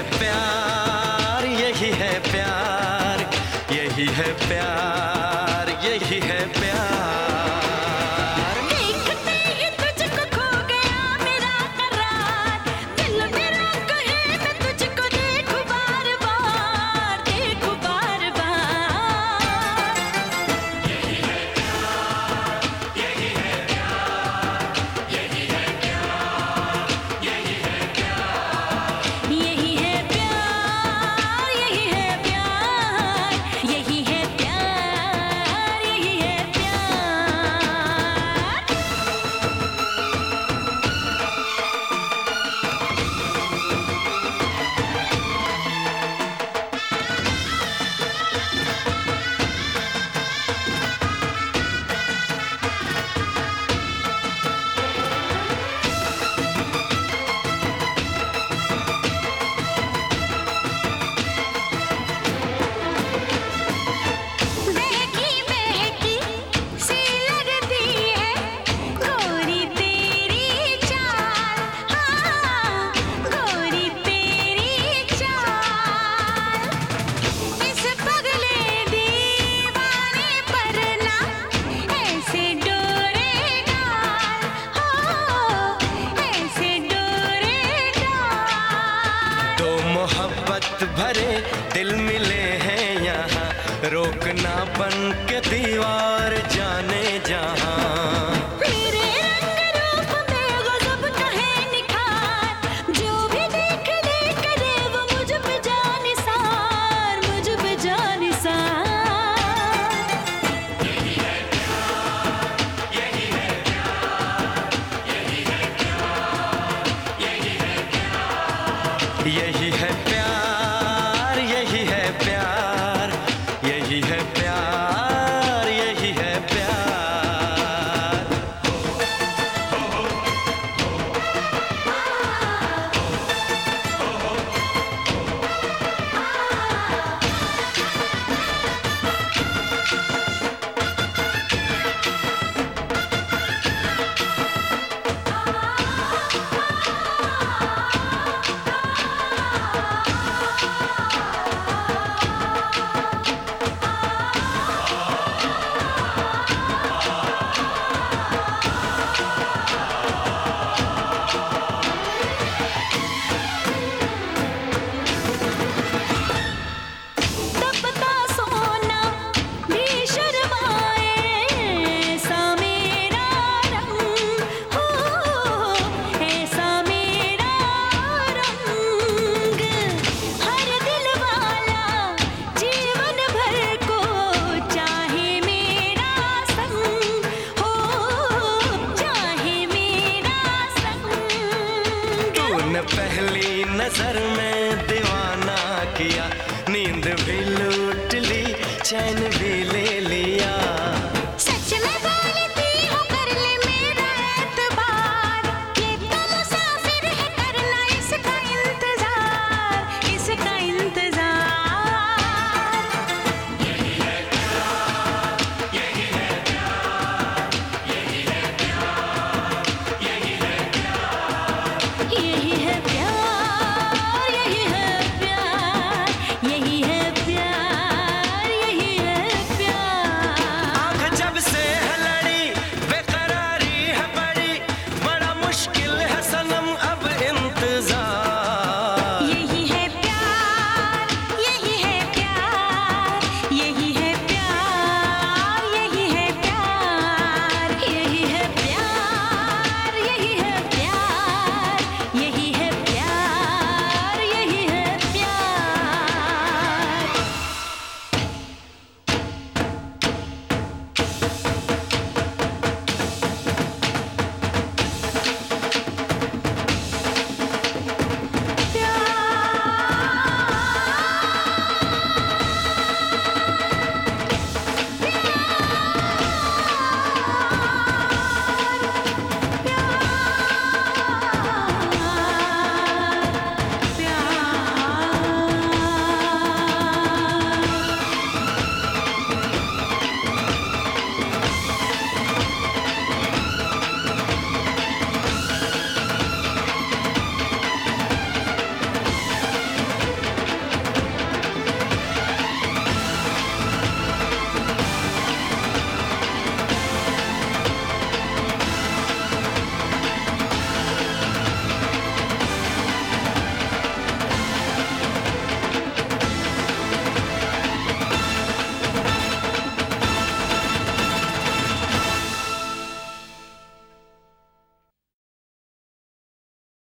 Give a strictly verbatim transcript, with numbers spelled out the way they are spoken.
प्यार, यही है प्यार, यही है प्यार, यही है प्यार। देखते ही तुझको खो गया मेरा करार, दिल मेरा कहे मैं तुझको देखूं बार बार, देखूं बार बार। यही है प्यार, यही है प्यार, यही है प्यार, यही है प्यार। यही है प्यार, यही है प्यार, यही है प्यार, यही है बहकी बहकी सी लगती है गोरी तेरी चाल, हाँ गोरी तेरी चाल। इस पगले दीवाने पर ना ऐसे डोरे डाल, हो ऐसे डोरे डाल। दो मोहब्बत भरे दिल मिले हैं यहाँ, रोकना बन के दीवार जाने जहाँ। मेरे रंग रूप में गज़ब का है निखार, जो भी देख ले करे वो मुझ पे जानिसार, मुझ पे जानिसार। यही है प्यार, यही है प्यार, यही है प्यार, यही है प्यार। यही है प्यार, यही है प्यार, यही है प्यार, यही है प्यार। तपता सोना भी शर्माए, ऐसा मेरा रंग हो, ऐसा मेरा रंग। हर दिल वाला जीवन भर को चाहे मेरा संग, हो चाहे मेरा संग। तूने पहली नजर में दीवाना किया, नींद भी लूट ली, चैन भी